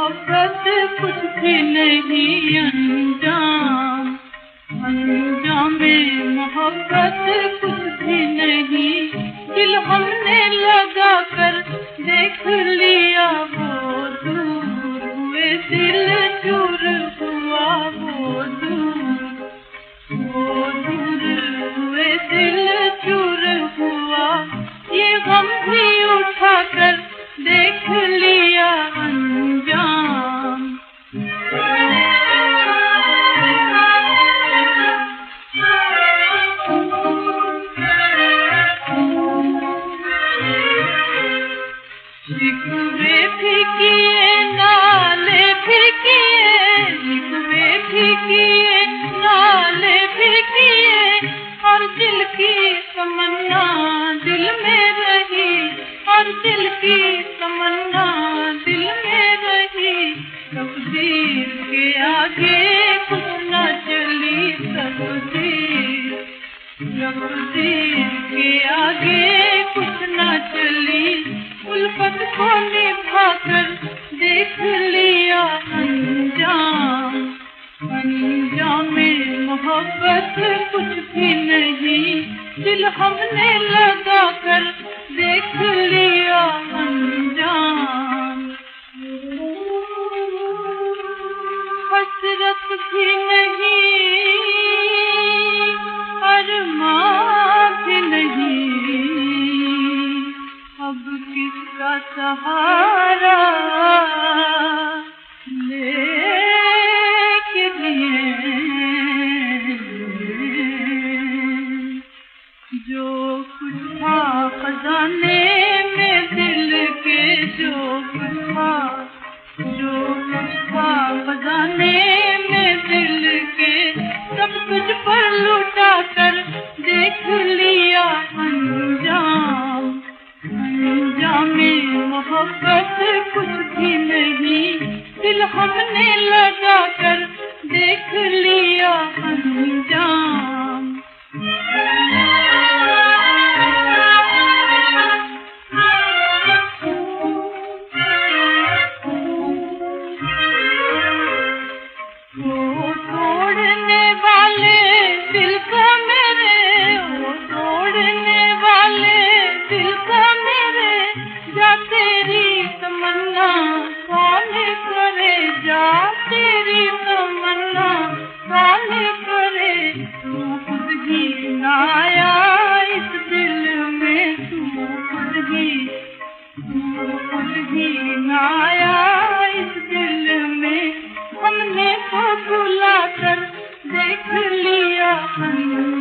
मोहब्बत कुछ भी नहीं अंजाम, अंजामे मोहब्बत कुछ भी नहीं। दिल हमने लगा कर देख लिया वो दूर हुए, दिल चूर हुआ वो दूर हुए, दिल चूर हुआ। ये गम भी उठा कर देख लिया अंजाम। शिकवे भी किए, नाले भी किए, शिकवे भी किए, नाले भी किए, और दिल की तमन्ना दिल में रही, और दिल की तमन्ना दिल में रही। तकदीर के आगे कुछ न चली तकदीर, तकदीर के आगे कुछ न चली। उल्फत को निभा कर देख लिया अंजाम, अंजामे मोहब्बत कुछ भी नहीं। दिल हमने लगा कर देख लिया अंजाम। हसरत भी नहीं, अरमां भी नहीं, अब किसका सहारा लेके जिए। जो कुछ था खजाने में दिल के, जो कुछ था खजाने में दिल के, सब कुछ पर लुटा कर देख लिया अंजाम, अंजामे मोहब्बत कुछ भी नहीं। दिल हमने लगा कर देख लिया अंजाम। तोड़ने वाले दिल को मेरे, वो तोड़ने वाले दिल को मेरे, जा तेरी तमन्ना कौन करे, जा तेरी तमन्ना कौन करे। तू खुद ही ना आया इस दिल में, तू खुद ही ना आया इस दिल में। हमने तो बुला कर देख लिया